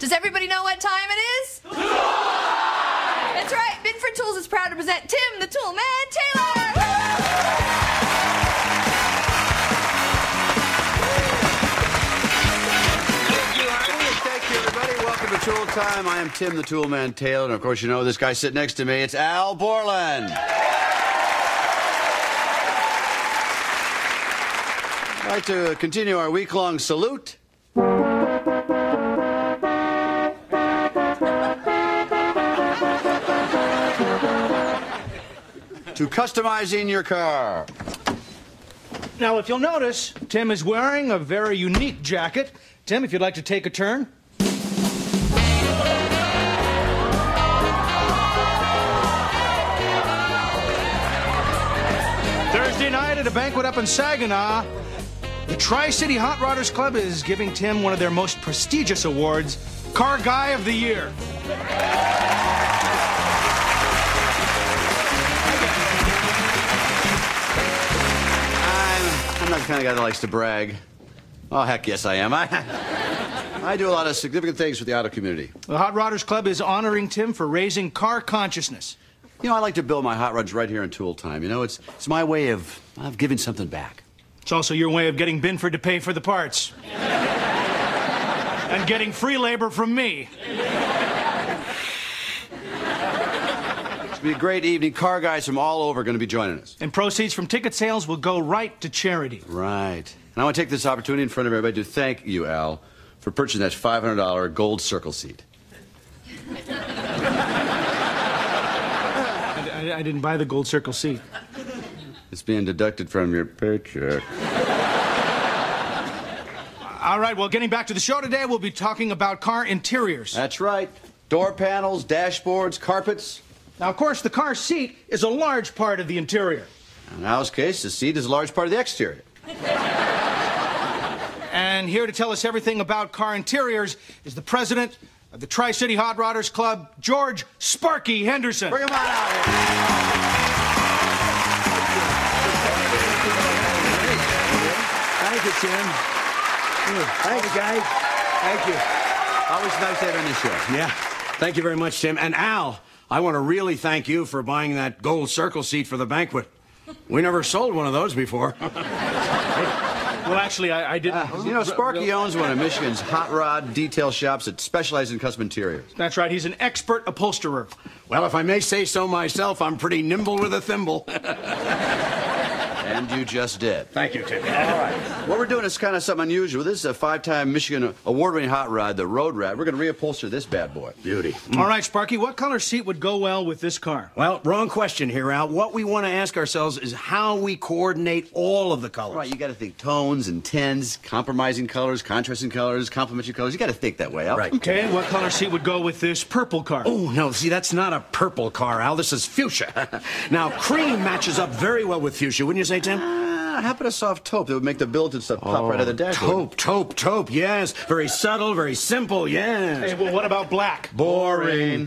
Does everybody know what time it is? That's right. Binford Tools is proud to present Tim the Tool Man Taylor. Thank you, everybody. Welcome to Tool Time. I am Tim the Tool Man Taylor, and of course, you know this guy sitting next to me. It's Al Borland. I'd like to continue our week-long salute. To customizing your car. Now, if you'll notice, Tim is wearing a very unique jacket. Tim, if you'd like to take a turn. Thursday night at a banquet up in Saginaw, the Tri-City Hot Rodders Club is giving Tim one of their most prestigious awards, Car Guy of the Year. I'm not the kind of guy that likes to brag. Oh, heck yes, I am. I do a lot of significant things for the auto community. The Hot Rodders Club is honoring Tim for raising car consciousness. You know, I like to build my hot rods right here in Tool Time. You know, it's my way of giving something back. It's also your way of getting Binford to pay for the parts. And getting free labor from me. It's going to be a great evening. Car guys from all over are going to be joining us. And proceeds from ticket sales will go right to charity. Right. And I want to take this opportunity in front of everybody to thank you, Al, for purchasing that $500 gold circle seat. I didn't buy the gold circle seat. It's being deducted from your paycheck. All right, well, getting back to the show today, we'll be talking about car interiors. That's right. Door panels, dashboards, carpets. Now, of course, the car seat is a large part of the interior. In Al's case, the seat is a large part of the exterior. And here to tell us everything about car interiors is the president of the Tri-City Hot Rodders Club, George Sparky Henderson. Bring him on out here. Thank you, Tim. Thanks, guys. Thank you. Always nice to have you on the show. Yeah. Thank you very much, Tim. And Al, I want to really thank you for buying that gold circle seat for the banquet. We never sold one of those before. Well, actually, I didn't. You know, Sparky owns one of Michigan's hot rod detail shops that specializes in custom interiors. That's right. He's an expert upholsterer. Well, if I may say so myself, I'm pretty nimble with a thimble. And you just did. Thank you, Tim. All right. What we're doing is kind of something unusual. This is a 5-time Michigan award-winning hot rod, the Road Rat. We're going to reupholster this bad boy. Beauty. All right, Sparky, what color seat would go well with this car? Well, wrong question here, Al. What we want to ask ourselves is how we coordinate all of the colors. Right, you got to think tones and tints, compromising colors, contrasting colors, complementary colors. You got to think that way, Al. Right. Okay, what color seat would go with this purple car? Oh, no, see, that's not a purple car, Al. This is fuchsia. Now, cream matches up very well with fuchsia, wouldn't you say, Tim? How about a soft taupe that would make the bilge and stuff pop right out of the dashboard? Taupe, yes. Very subtle, very simple, yes. Hey, well, what about black? Boring.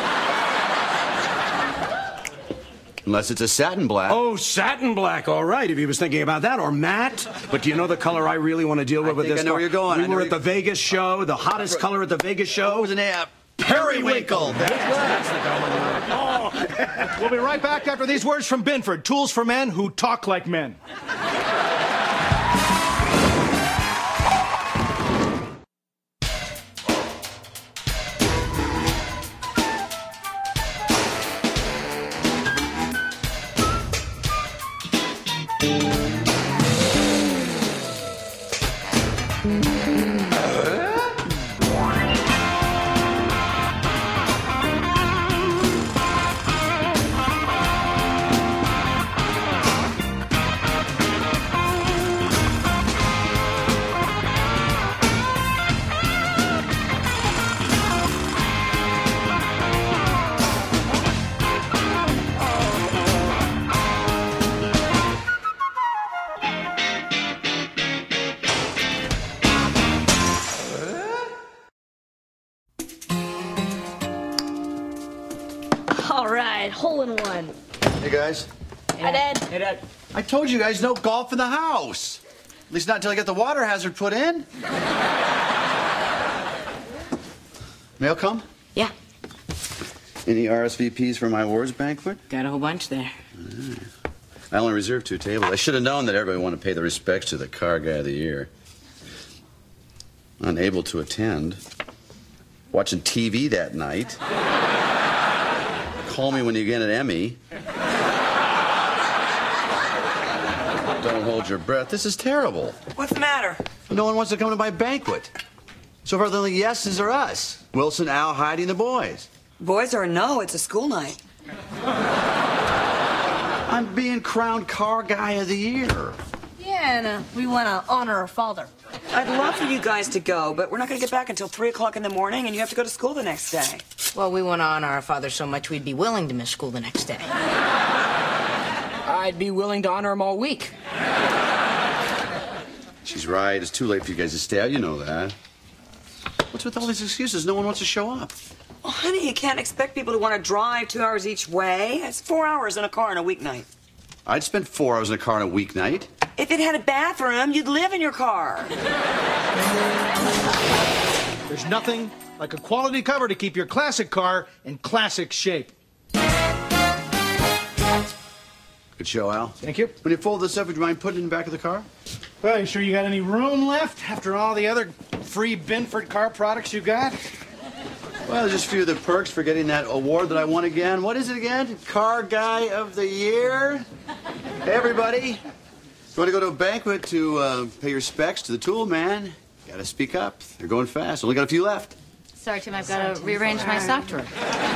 Unless it's a satin black. Oh, satin black, all right, if he was thinking about that, or matte. But do you know the color I really want to deal with this? I know where you're going. We were at the Vegas show, the hottest color at the Vegas show. What was the name? Periwinkle. That's the color. We'll be right back after these words from Binford, tools for men who talk like men. All right, hole in one. Hey, guys. Hi, Dad. Hey, Dad. I told you guys no golf in the house. At least not until I get the water hazard put in. Mail come? Yeah, Any RSVPs for my awards banquet? got a whole bunch there. I only reserved 2 tables. I should have known that everybody wanted to pay the respects to the car guy of the year. Unable to attend. Watching TV that night. Call me when you get an Emmy. Don't hold your breath. This is terrible. What's the matter? No one wants to come to my banquet. So far, the only yeses are us. Wilson, Al, Heidi, and the boys. Boys or no, it's a school night. I'm being crowned car guy of the year. Yeah, and we want to honor our father. I'd love for you guys to go, but we're not going to get back until 3 o'clock in the morning, and you have to go to school the next day. Well, we want to honor our father so much we'd be willing to miss school the next day. I'd be willing to honor him all week. She's right. It's too late for you guys to stay out. You know that. What's with all these excuses? No one wants to show up. Well, honey, you can't expect people to want to drive 2 hours each way. That's 4 hours in a car on a weeknight. I'd spend 4 hours in a car on a weeknight. If it had a bathroom, you'd live in your car. There's nothing like a quality cover to keep your classic car in classic shape. Good show, Al. Thank you. When you fold this up, would you mind putting it in the back of the car? Well, you sure you got any room left after all the other free Binford car products you got? Well, just a few of the perks for getting that award that I won again. What is it again? Car Guy of the Year? Hey, everybody. You want to go to a banquet to pay your respects to the tool man? Got to speak up. They're going fast. Only got a few left. Sorry, Tim, I've got to rearrange my stock drawer.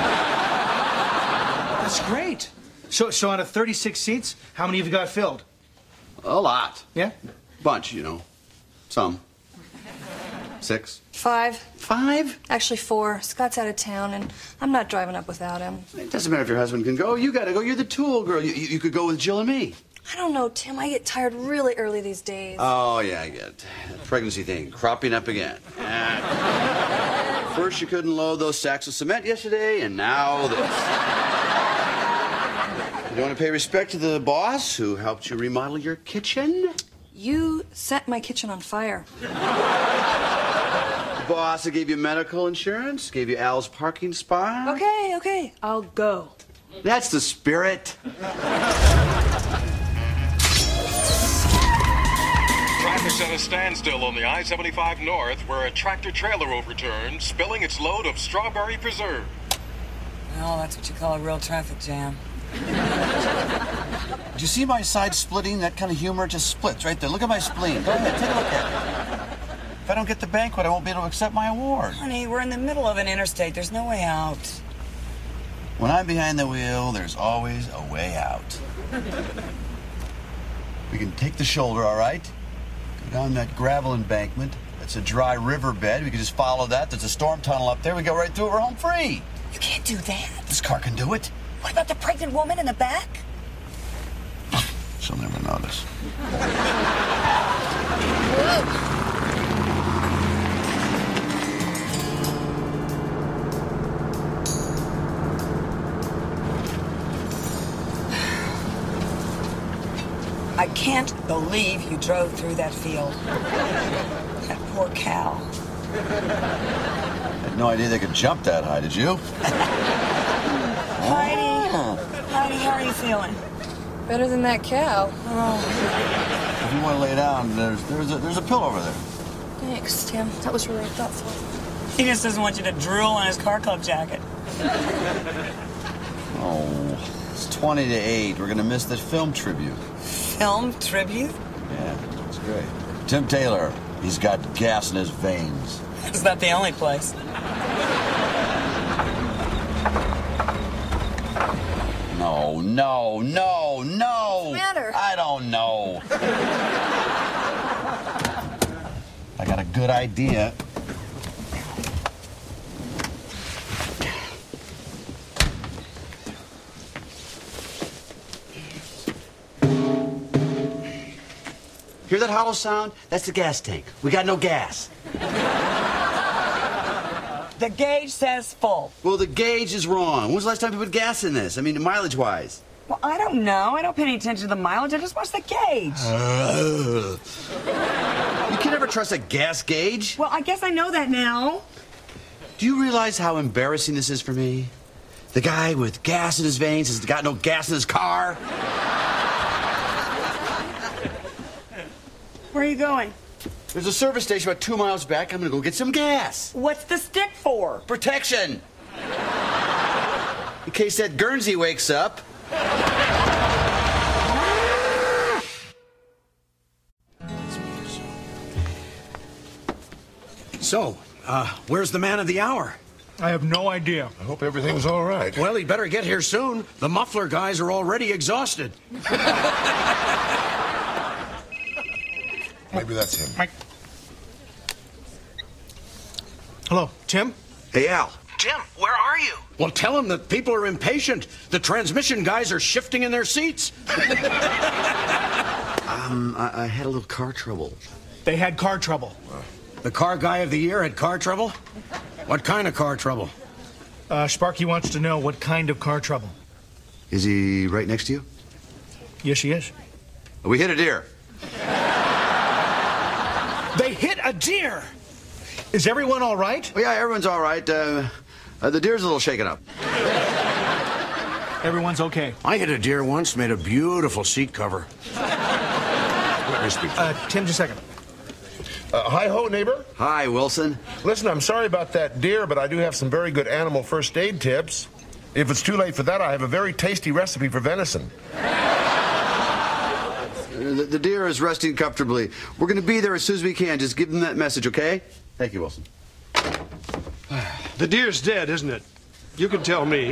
That's great. So out of 36 seats, how many have you got filled? A lot. Yeah? Bunch, you know. Some. 6. 5. 5? Actually 4. Scott's out of town, and I'm not driving up without him. It doesn't matter if your husband can go. You got to go. You're the tool girl. You could go with Jill and me. I don't know, Tim. I get tired really early these days. Oh, yeah, I get it. That pregnancy thing, cropping up again. First, you couldn't load those sacks of cement yesterday, and now this. You want to pay respect to the boss who helped you remodel your kitchen? You set my kitchen on fire. The boss that gave you medical insurance, gave you Al's parking spot. Okay. I'll go. That's the spirit. Traffic's at a standstill on the I-75 North where a tractor-trailer overturned, spilling its load of strawberry preserve. Well, that's what you call a real traffic jam. Did you see my side splitting? That kind of humor just splits right there. Look at my spleen. Go ahead, take a look at it. If I don't get the banquet, I won't be able to accept my award. Honey, we're in the middle of an interstate. There's no way out. When I'm behind the wheel, there's always a way out. We can take the shoulder, all right? Go down that gravel embankment. That's a dry riverbed. We can just follow that. There's a storm tunnel up there. We go right through it. We're home free. You can't do that. This car can do it. What about the pregnant woman in the back? She'll never notice. I can't believe you drove through that field. That poor cow. I had no idea they could jump that high, did you? Heidi, how are you feeling? Better than that cow. If you want to lay down, there's a pillow over there. Thanks, Tim. That was really thoughtful. He just doesn't want you to drool on his car club jacket. Oh, it's 20 to 8. We're going to miss the film tribute. Film tribute? Yeah, it's great. Tim Taylor, he's got gas in his veins. It's not the only place. No. What's the matter? I don't know. I got a good idea. Hear that hollow sound? That's the gas tank. We got no gas. The gauge says full. Well, the gauge is wrong. When was the last time you put gas in this? I mean, mileage-wise. Well, I don't know. I don't pay any attention to the mileage. I just watch the gauge. You can never trust a gas gauge. Well, I guess I know that now. Do you realize how embarrassing this is for me? The guy with gas in his veins has got no gas in his car. Where are you going? There's a service station about 2 miles back. I'm gonna go get some gas. What's the stick for? Protection. In case that Guernsey wakes up. So, where's the man of the hour? I have no idea. I hope everything's all right. Well, he'd better get here soon. The muffler guys are already exhausted. Maybe that's him. Mike. Hello, Tim? Hey, Al. Tim, where are you? Well, tell him that people are impatient. The transmission guys are shifting in their seats. I had a little car trouble. They had car trouble. The car guy of the year had car trouble? What kind of car trouble? Sparky wants to know what kind of car trouble. Is he right next to you? Yes, he is. We hit a deer. They hit a deer! Is everyone all right? Well, yeah, everyone's all right. The deer's a little shaken up. Everyone's okay. I hit a deer once, made a beautiful seat cover. Let me speak to Tim, just a second. Hi-ho, neighbor. Hi, Wilson. Listen, I'm sorry about that deer, but I do have some very good animal first aid tips. If it's too late for that, I have a very tasty recipe for venison. The deer is resting comfortably. We're going to be there as soon as we can. Just give them that message, okay? Thank you, Wilson. The deer's dead, isn't it? You can tell me.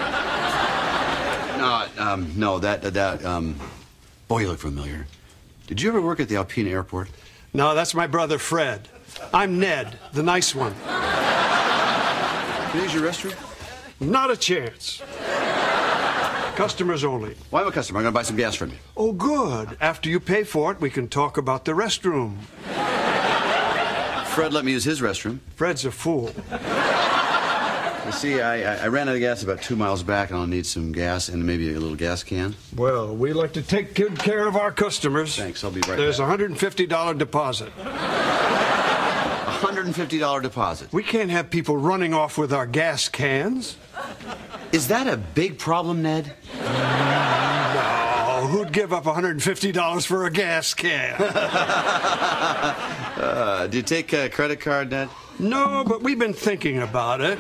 No, boy, you look familiar. Did you ever work at the Alpena Airport? No, that's my brother Fred. I'm Ned, the nice one. Can I use your restroom? Not a chance. Customers only. Well, I'm a customer. I'm going to buy some gas from you. Oh, good. After you pay for it, we can talk about the restroom. Fred let me use his restroom. Fred's a fool. You see, I ran out of gas about 2 miles back, and I'll need some gas and maybe a little gas can. Well, we like to take good care of our customers. Thanks, I'll be right There's back. a $150 deposit. $150 deposit. We can't have people running off with our gas cans. Is that a big problem, Ned? No, who'd give up $150 for a gas can? Do you take a credit card, Ned? No, but we've been thinking about it.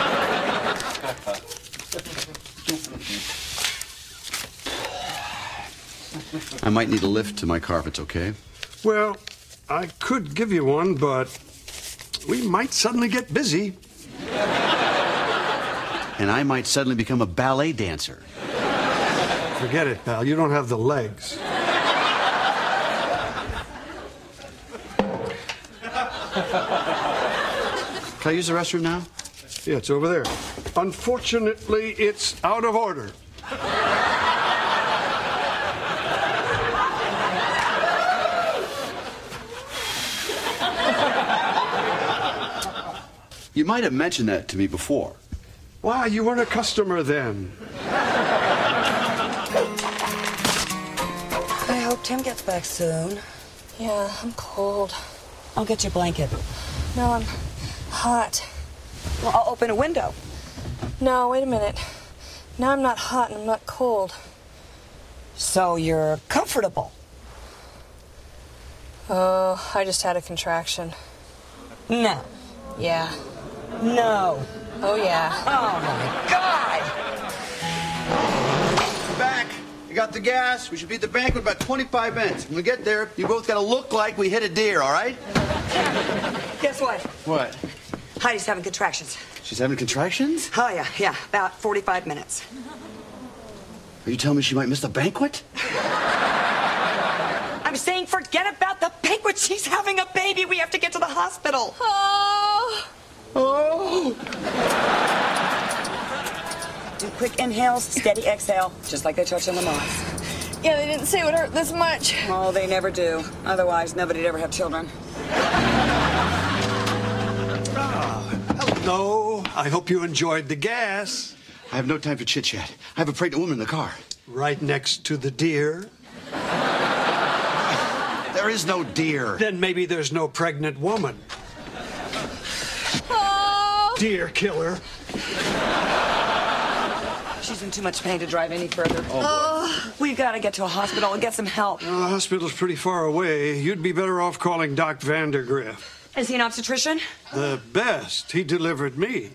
I might need a lift to my car if it's okay. Well, I could give you one, but we might suddenly get busy. And I might suddenly become a ballet dancer. Forget it, pal. You don't have the legs. Can I use the restroom now? Yeah, it's over there. Unfortunately, it's out of order. You might have mentioned that to me before. Why, you weren't a customer then. I hope Tim gets back soon. Yeah, I'm cold. I'll get you a blanket. No, I'm hot. Well, I'll open a window. No, wait a minute. Now I'm not hot and I'm not cold. So you're comfortable. Oh, I just had a contraction. No. Yeah. No. Oh, yeah. Oh, my God. We're back. We got the gas. We should be at the banquet in about 25 minutes. When we get there, you both got to look like we hit a deer, all right? Guess what? What? Heidi's having contractions. She's having contractions? Oh, yeah. About 45 minutes. Are you telling me she might miss the banquet? I'm saying forget about the banquet. She's having a baby. We have to get to the hospital. Oh. Do quick inhales, steady exhale, just like they taught you in the mosque. Yeah, they didn't say it would hurt this much. Oh, they never do. Otherwise, nobody'd ever have children. Hello. I hope you enjoyed the gas. I have no time for chit-chat. I have a pregnant woman in the car. Right next to the deer. There is no deer. Then maybe there's no pregnant woman. Oh. dear killer. She's in too much pain to drive any further. We've got to get to a hospital and get some help. The hospital's pretty far away. You'd be better off calling Doc Vandergriff. Is he an obstetrician? The best. He delivered me.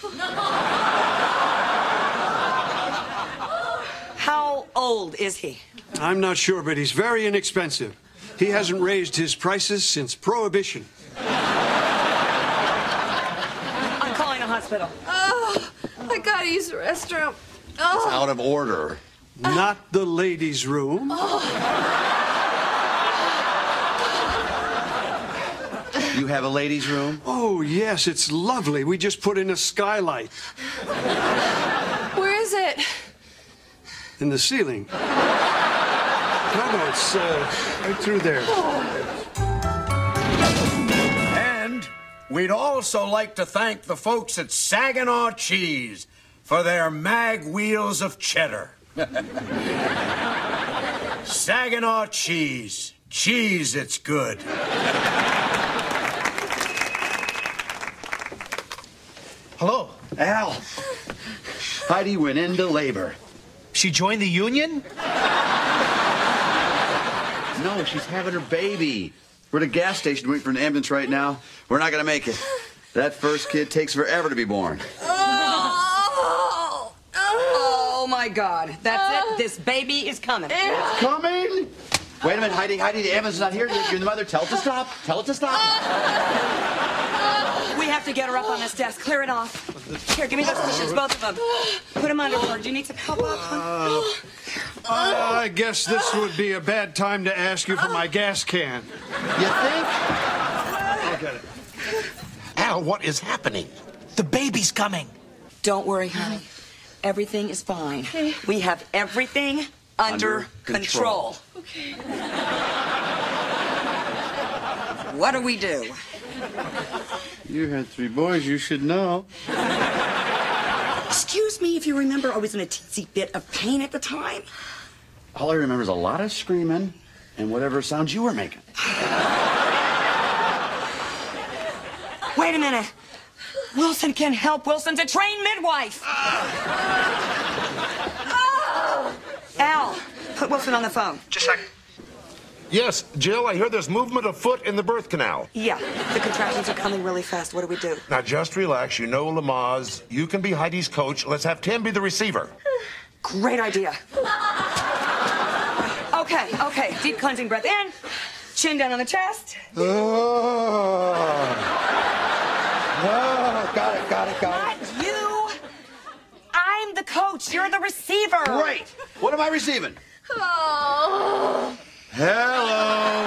How old is he? I'm not sure, but he's very inexpensive. He hasn't raised his prices since Prohibition. I'm calling a hospital. Oh, I gotta use the restroom. It's out of order. Not the ladies' room. You have a ladies' room? Oh, yes, it's lovely. We just put in a skylight. Where is it? In the ceiling. No, it's right through there. And we'd also like to thank the folks at Saginaw Cheese for their mag wheels of cheddar. Saginaw Cheese. Cheese, it's good. Hello. Al. Heidi went into labor. She joined the union? No, she's having her baby. We're at a gas station waiting for an ambulance right now. We're not going to make it. That first kid takes forever to be born. Oh, my God. That's it. This baby is coming. It's coming? Wait a minute, Heidi, the ambulance is not here. You're the mother. Tell it to stop. Tell it to stop. We have to get her up on this desk. Clear it off. Here, give me those tissues, both of them. Put them under her. Do you need some help up? I guess this would be a bad time to ask you for my gas can. You think? I'll get it. Al, what is happening? The baby's coming. Don't worry, honey. Everything is fine. Okay. We have everything under control. Okay. What do we do? You had 3 boys. You should know. Excuse me if you remember I was in a teensy bit of pain at the time. All I remember is a lot of screaming and whatever sounds you were making. Wait a minute. Wilson can help. Wilson's a trained midwife. Al, put Wilson on the phone. Just a second. Yes, Jill, I hear there's movement of foot in the birth canal. Yeah, the contractions are coming really fast. What do we do? Now, just relax. You know Lamaze. You can be Heidi's coach. Let's have Tim be the receiver. Great idea. Okay. Deep cleansing breath in. Chin down on the chest. Got it. Not you. I'm the coach. You're the receiver. Great. What am I receiving? Oh. Hello.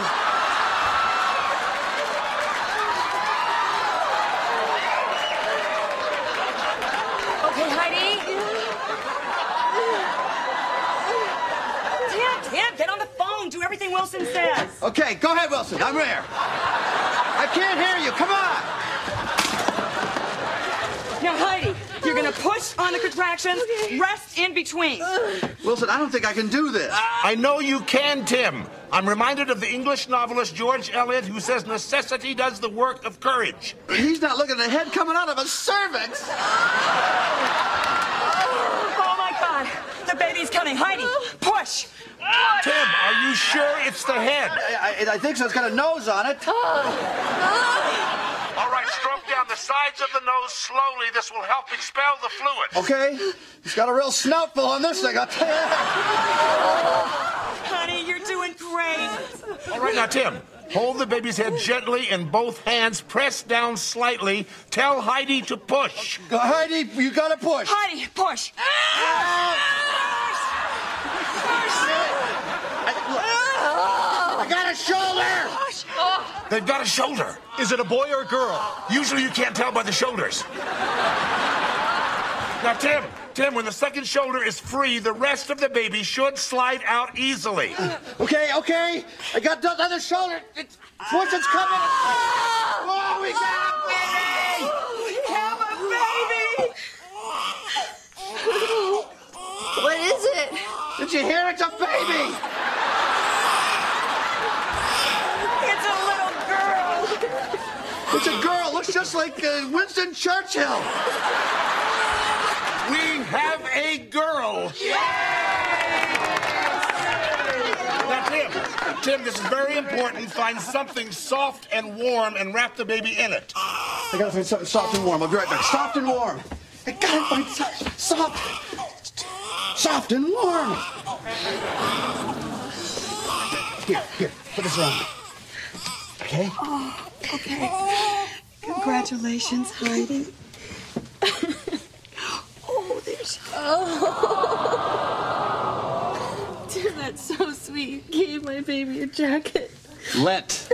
Okay, Heidi. Tim, get on the phone. Do everything Wilson says. Okay, go ahead, Wilson. I'm there. I can't hear you. Come on. Now, Heidi, you're going to push on the contractions, rest in between. Wilson, I don't think I can do this. I know you can, Tim. I'm reminded of the English novelist George Eliot, who says necessity does the work of courage. He's not looking at a head coming out of a cervix. Oh, my God. The baby's coming. Heidi, push. Tim, are you sure it's the head? I think so. It's got a nose on it. All right, stroke down the sides of the nose slowly. This will help expel the fluid. Okay. It's got a real snoutful on this thing, I'll tell you that. Honey, you're doing great. All right, now, Tim, hold the baby's head gently in both hands. Press down slightly. Tell Heidi to push. Heidi, you gotta push. Heidi, push. I got a shoulder. They've got a shoulder. Is it a boy or a girl? Usually you can't tell by the shoulders. Now, Tim, when the second shoulder is free, the rest of the baby should slide out easily. Okay. I got the other shoulder. Wilson's coming. Oh, we got a baby. We have a baby. What is it? Did you hear? It's a baby. It's a little girl. It's a girl. Looks just like Winston Churchill. We have a girl. Now, Tim, this is very important. Find something soft and warm and wrap the baby in it. I gotta find something soft and warm. I'll be right back. Soft and warm. I gotta find something soft and warm. Here, put this around. Okay? Oh, okay. Congratulations, Heidi. Oh, there's... Oh. Tim, that's so sweet. You gave my baby a jacket. Let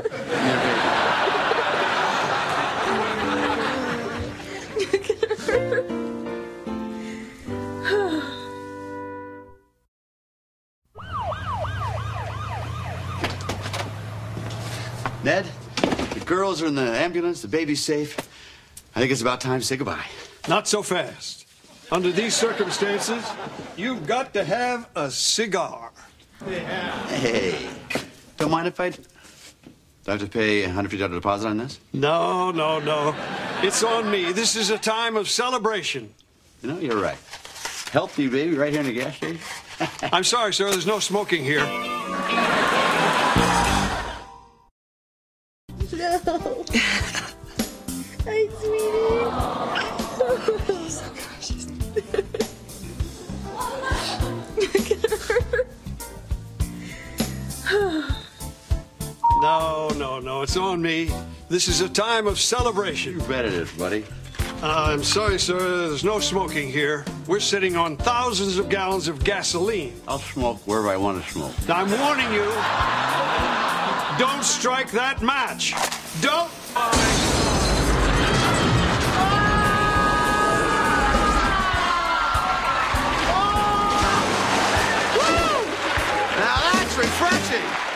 Ned, the girls are in the ambulance, the baby's safe. I think it's about time to say goodbye. Not so fast. Under these circumstances, you've got to have a cigar. Hey, don't mind if do I have to pay a $150 deposit on this? No. It's on me. This is a time of celebration. You know, you're right. Healthy baby right here in the gas station. I'm sorry, sir. There's no smoking here. No. Hi, sweetie. So precious. No. It's on me. This is a time of celebration. You bet it is, buddy. I'm sorry, sir. There's no smoking here. We're sitting on thousands of gallons of gasoline. I'll smoke wherever I want to smoke. Now, I'm warning you. Don't strike that match. Don't. Now that's refreshing.